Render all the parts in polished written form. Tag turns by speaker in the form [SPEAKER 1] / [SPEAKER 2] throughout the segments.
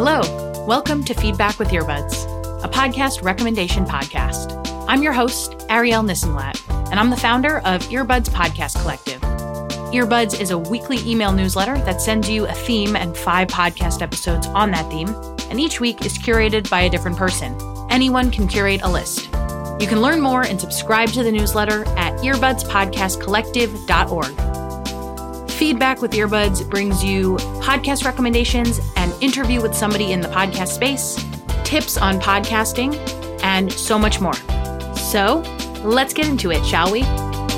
[SPEAKER 1] Hello, welcome to Feedback with Earbuds, a podcast recommendation podcast. I'm your host, Arielle Nissenblatt, and I'm the founder of Earbuds Podcast Collective. Earbuds is a weekly email newsletter that sends you a theme and 5 podcast episodes on that theme, and each week is curated by a different person. Anyone can curate a list. You can learn more and subscribe to the newsletter at earbudspodcastcollective.org. Feedback with Earbuds brings you podcast recommendations, an interview with somebody in the podcast space, tips on podcasting, and so much more. So, let's get into it, shall we?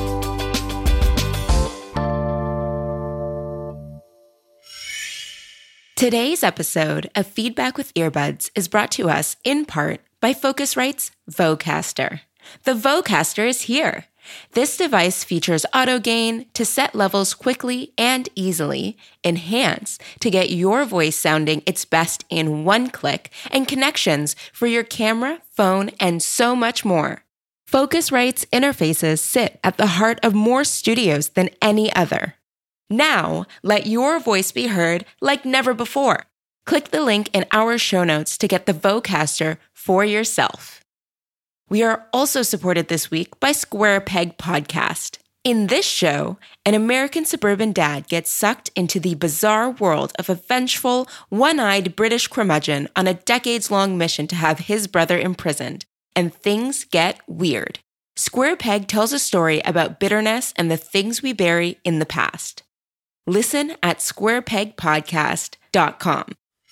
[SPEAKER 2] Today's episode of Feedback with Earbuds is brought to us in part by Focusrite's Vocaster. The Vocaster is here. This device features auto gain to set levels quickly and easily, enhance to get your voice sounding its best in one click, and connections for your camera, phone, and so much more. Focusrite's interfaces sit at the heart of more studios than any other. Now, let your voice be heard like never before. Click the link in our show notes to get the Vocaster for yourself. We are also supported this week by Square Peg Podcast. In this show, an American suburban dad gets sucked into the bizarre world of a vengeful, one-eyed British curmudgeon on a decades-long mission to have his brother imprisoned, and things get weird. Square Peg tells a story about bitterness and the things we bury in the past. Listen at squarepegpodcast.com.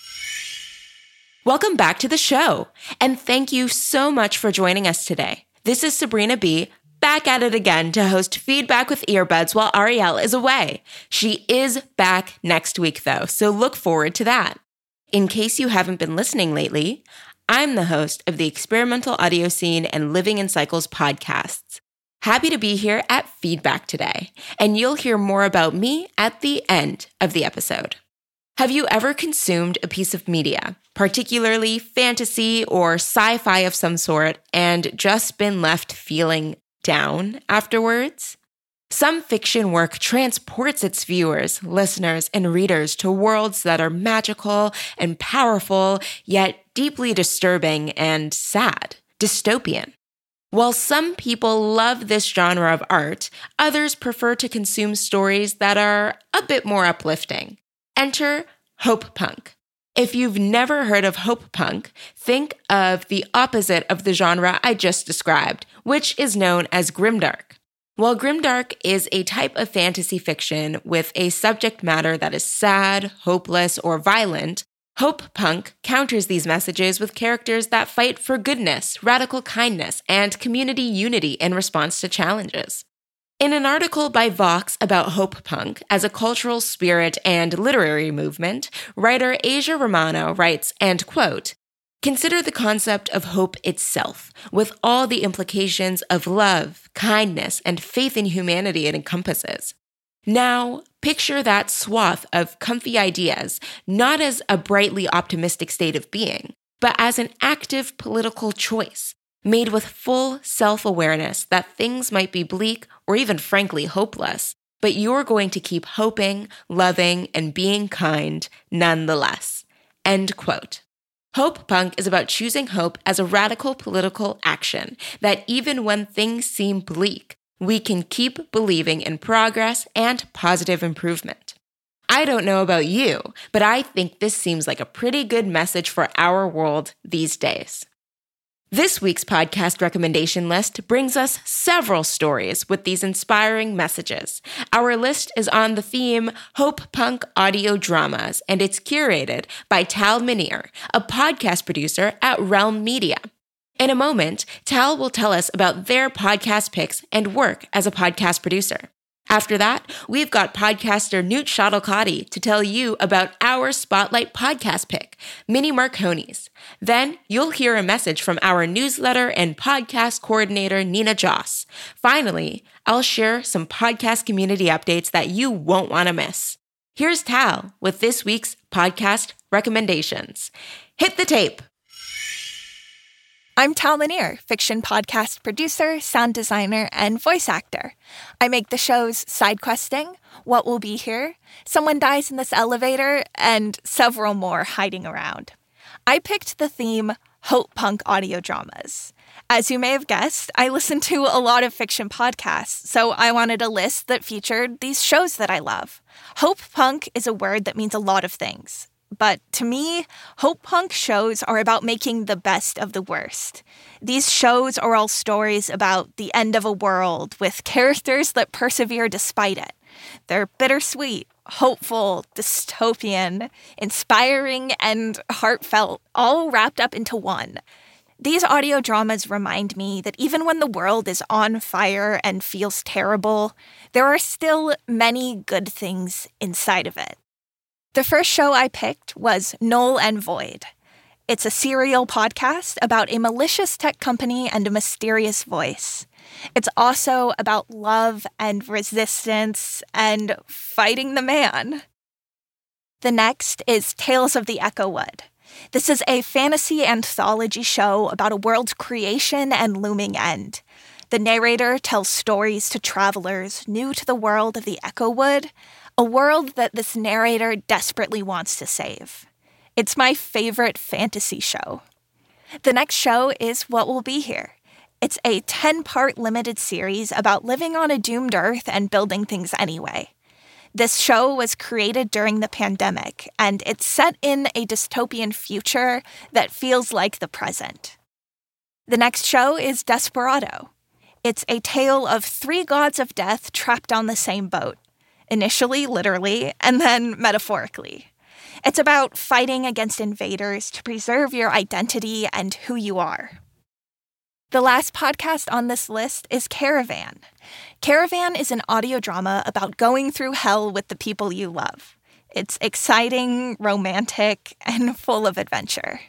[SPEAKER 2] Welcome back to the show, and thank you so much for joining us today. This is Sabrina B., back at it again to host Feedback with Earbuds while Arielle is away. She is back next week, though, so look forward to that. In case you haven't been listening lately, I'm the host of the Experimental Audio Scene and Living in Cycles podcasts. Happy to be here at Feedback today, and you'll hear more about me at the end of the episode. Have you ever consumed a piece of media, particularly fantasy or sci-fi of some sort, and just been left feeling down afterwards? Some fiction work transports its viewers, listeners, and readers to worlds that are magical and powerful, yet deeply disturbing and sad, dystopian. While some people love this genre of art, others prefer to consume stories that are a bit more uplifting. Enter Hope Punk. If you've never heard of Hope Punk, think of the opposite of the genre I just described, which is known as grimdark. While grimdark is a type of fantasy fiction with a subject matter that is sad, hopeless, or violent, Hope Punk counters these messages with characters that fight for goodness, radical kindness, and community unity in response to challenges. In an article by Vox about Hope Punk as a cultural spirit and literary movement, writer Asia Romano writes, and quote, "Consider the concept of hope itself, with all the implications of love, kindness, and faith in humanity it encompasses. Now, picture that swath of comfy ideas, not as a brightly optimistic state of being, but as an active political choice, made with full self-awareness that things might be bleak or even frankly hopeless, but you're going to keep hoping, loving, and being kind nonetheless." End quote. Hope Punk is about choosing hope as a radical political action, that even when things seem bleak, we can keep believing in progress and positive improvement. I don't know about you, but I think this seems like a pretty good message for our world these days. This week's podcast recommendation list brings us several stories with these inspiring messages. Our list is on the theme Hope Punk Audio Dramas, and it's curated by Tal Minear, a podcast producer at Realm Media. In a moment, Tal will tell us about their podcast picks and work as a podcast producer. After that, we've got podcaster Newt Shuttlecotty to tell you about our Spotlight podcast pick, Mini Marconi's. Then you'll hear a message from our newsletter and podcast coordinator, Nina Joss. Finally, I'll share some podcast community updates that you won't want to miss. Here's Tal with this week's podcast recommendations. Hit the tape.
[SPEAKER 3] I'm Tal Minear, fiction podcast producer, sound designer, and voice actor. I make the shows Side Questing, What Will Be Here, Someone Dies in This Elevator, and several more hiding around. I picked the theme Hope Punk audio dramas. As you may have guessed, I listen to a lot of fiction podcasts, so I wanted a list that featured these shows that I love. Hope Punk is a word that means a lot of things. But to me, Hope Punk shows are about making the best of the worst. These shows are all stories about the end of a world with characters that persevere despite it. They're bittersweet, hopeful, dystopian, inspiring, and heartfelt, all wrapped up into one. These audio dramas remind me that even when the world is on fire and feels terrible, there are still many good things inside of it. The first show I picked was Null and Void. It's a serial podcast about a malicious tech company and a mysterious voice. It's also about love and resistance and fighting the man. The next is Tales of the Echowood. This is a fantasy anthology show about a world's creation and looming end. The narrator tells stories to travelers new to the world of the Echowood, a world that this narrator desperately wants to save. It's my favorite fantasy show. The next show is What Will Be Here. It's a 10-part limited series about living on a doomed Earth and building things anyway. This show was created during the pandemic, and it's set in a dystopian future that feels like the present. The next show is Desperado. It's a tale of 3 gods of death trapped on the same boat. Initially, literally, and then metaphorically. It's about fighting against invaders to preserve your identity and who you are. The last podcast on this list is Caravan. Caravan is an audio drama about going through hell with the people you love. It's exciting, romantic, and full of adventure.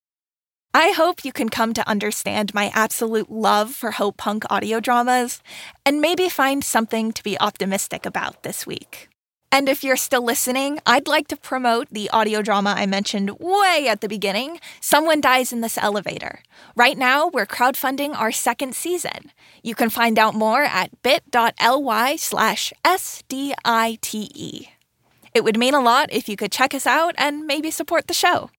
[SPEAKER 3] I hope you can come to understand my absolute love for Hope Punk audio dramas and maybe find something to be optimistic about this week. And if you're still listening, I'd like to promote the audio drama I mentioned way at the beginning, Someone Dies in This Elevator. Right now, we're crowdfunding our 2nd season. You can find out more at bit.ly/SDITE. It would mean a lot if you could check us out and maybe support the show.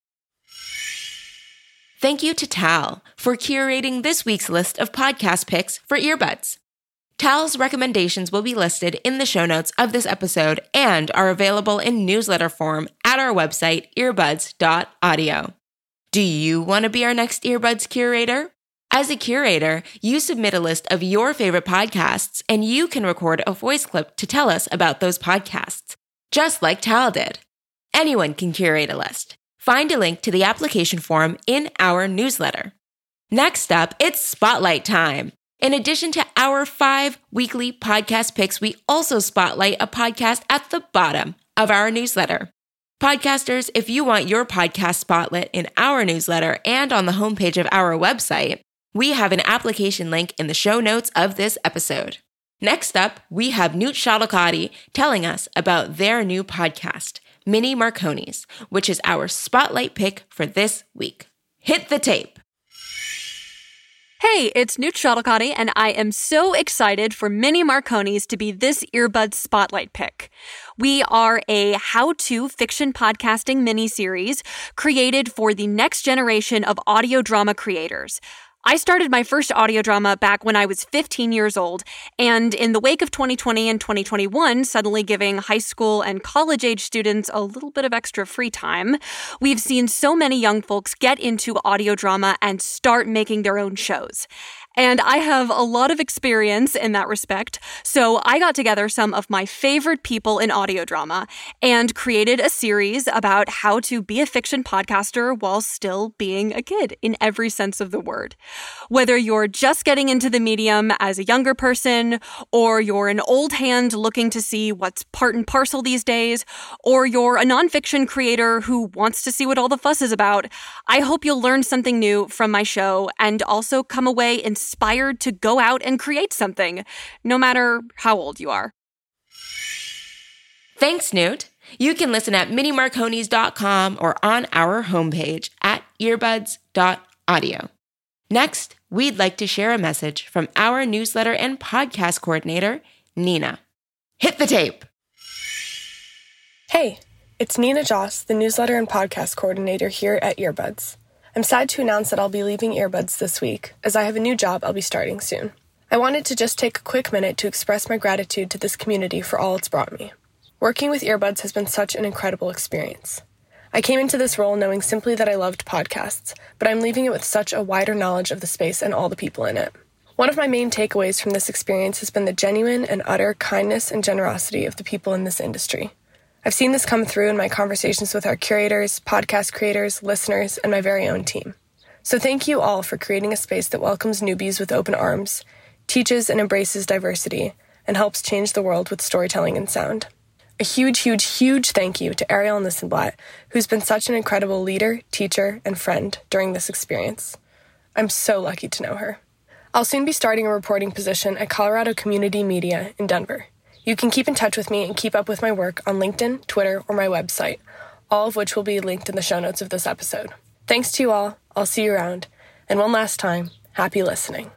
[SPEAKER 2] Thank you to Tal for curating this week's list of podcast picks for earbuds. Tal's recommendations will be listed in the show notes of this episode and are available in newsletter form at our website, earbuds.audio. Do you want to be our next earbuds curator? As a curator, you submit a list of your favorite podcasts and you can record a voice clip to tell us about those podcasts, just like Tal did. Anyone can curate a list. Find a link to the application form in our newsletter. Next up, it's Spotlight time. In addition to our 5 weekly podcast picks, we also spotlight a podcast at the bottom of our newsletter. Podcasters, if you want your podcast spotlit in our newsletter and on the homepage of our website, we have an application link in the show notes of this episode. Next up, we have Newt Shadalkotty telling us about their new podcast, Mini Marconis, which is our spotlight pick for this week. Hit the tape.
[SPEAKER 4] Hey, it's Newt Shadalkotty, and I am so excited for Mini Marconis to be this earbud spotlight pick. We are a how-to fiction podcasting mini-series created for the next generation of audio drama creators. I started my first audio drama back when I was 15 years old, and in the wake of 2020 and 2021 suddenly giving high school and college-age students a little bit of extra free time, we've seen so many young folks get into audio drama and start making their own shows. And I have a lot of experience in that respect, so I got together some of my favorite people in audio drama and created a series about how to be a fiction podcaster while still being a kid in every sense of the word. Whether you're just getting into the medium as a younger person, or you're an old hand looking to see what's part and parcel these days, or you're a nonfiction creator who wants to see what all the fuss is about, I hope you'll learn something new from my show and also come away inspired to go out and create something, no matter how old you are.
[SPEAKER 2] Thanks, Newt. You can listen at minimarconis.com or on our homepage at earbuds.audio. Next, we'd like to share a message from our newsletter and podcast coordinator, Nina. Hit the tape.
[SPEAKER 5] Hey, It's Nina Joss, the newsletter and podcast coordinator here at Earbuds. I'm sad to announce that I'll be leaving Earbuds this week, as I have a new job I'll be starting soon. I wanted to just take a quick minute to express my gratitude to this community for all it's brought me. Working with Earbuds has been such an incredible experience. I came into this role knowing simply that I loved podcasts, but I'm leaving it with such a wider knowledge of the space and all the people in it. One of my main takeaways from this experience has been the genuine and utter kindness and generosity of the people in this industry. I've seen this come through in my conversations with our curators, podcast creators, listeners, and my very own team. So thank you all for creating a space that welcomes newbies with open arms, teaches and embraces diversity, and helps change the world with storytelling and sound. A huge, huge, huge thank you to Ariel Nissenblatt, who's been such an incredible leader, teacher, and friend during this experience. I'm so lucky to know her. I'll soon be starting a reporting position at Colorado Community Media in Denver. You can keep in touch with me and keep up with my work on LinkedIn, Twitter, or my website, all of which will be linked in the show notes of this episode. Thanks to you all. I'll see you around. And one last time, happy listening.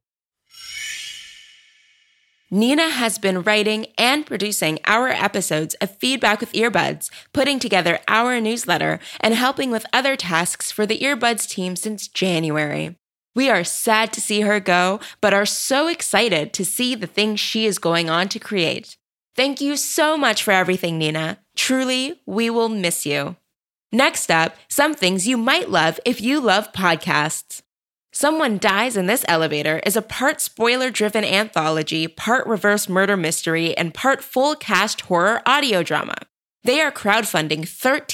[SPEAKER 2] Nina has been writing and producing our episodes of Feedback with Earbuds, putting together our newsletter, and helping with other tasks for the Earbuds team since January. We are sad to see her go, but are so excited to see the things she is going on to create. Thank you so much for everything, Nina. Truly, we will miss you. Next up, some things you might love if you love podcasts. Someone Dies in This Elevator is a part spoiler-driven anthology, part reverse murder mystery, and part full cast horror audio drama. They are crowdfunding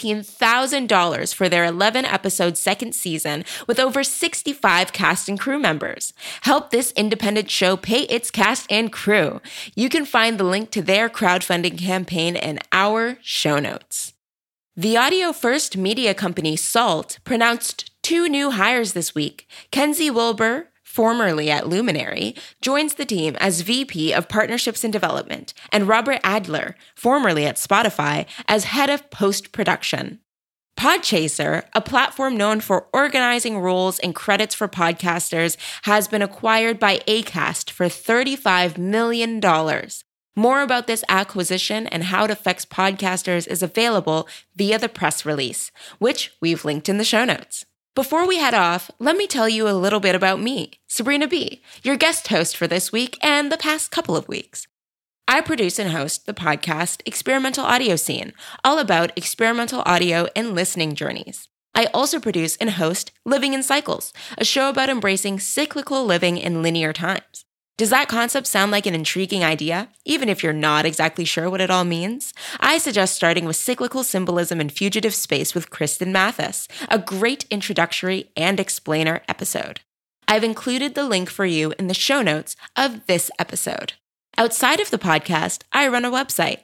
[SPEAKER 2] $13,000 for their 11-episode second season with over 65 cast and crew members. Help this independent show pay its cast and crew. You can find the link to their crowdfunding campaign in our show notes. The audio-first media company Salt pronounced 2 new hires this week. Kenzie Wilbur, formerly at Luminary, joins the team as VP of Partnerships and Development, and Robert Adler, formerly at Spotify, as Head of Post-Production. Podchaser, a platform known for organizing roles and credits for podcasters, has been acquired by Acast for $35 million. More about this acquisition and how it affects podcasters is available via the press release, which we've linked in the show notes. Before we head off, let me tell you a little bit about me, Sabrina B., your guest host for this week and the past couple of weeks. I produce and host the podcast Experimental Audio Scene, all about experimental audio and listening journeys. I also produce and host Living in Cycles, a show about embracing cyclical living in linear times. Does that concept sound like an intriguing idea, even if you're not exactly sure what it all means? I suggest starting with cyclical symbolism and fugitive space with Kristen Mathis, a great introductory and explainer episode. I've included the link for you in the show notes of this episode. Outside of the podcast, I run a website,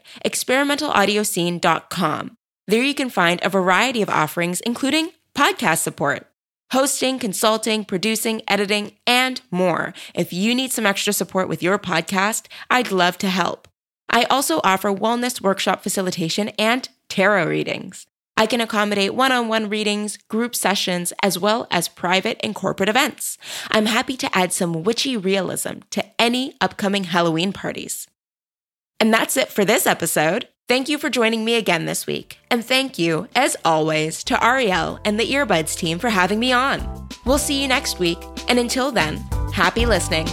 [SPEAKER 2] experimentalaudioscene.com. There you can find a variety of offerings, including podcast support, hosting, consulting, producing, editing, and more. If you need some extra support with your podcast, I'd love to help. I also offer wellness workshop facilitation and tarot readings. I can accommodate one-on-one readings, group sessions, as well as private and corporate events. I'm happy to add some witchy realism to any upcoming Halloween parties. And that's it for this episode. Thank you for joining me again this week. And thank you, as always, to Ariel and the Earbuds team for having me on. We'll see you next week. And until then, happy listening.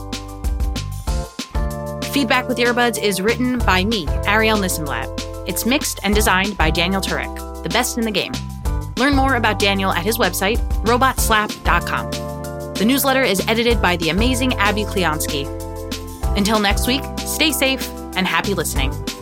[SPEAKER 1] Feedback with Earbuds is written by me, Ariel Nissenblatt. It's mixed and designed by Daniel Turek, the best in the game. Learn more about Daniel at his website, robotslap.com. The newsletter is edited by the amazing Abby Kleonsky. Until next week, stay safe and happy listening.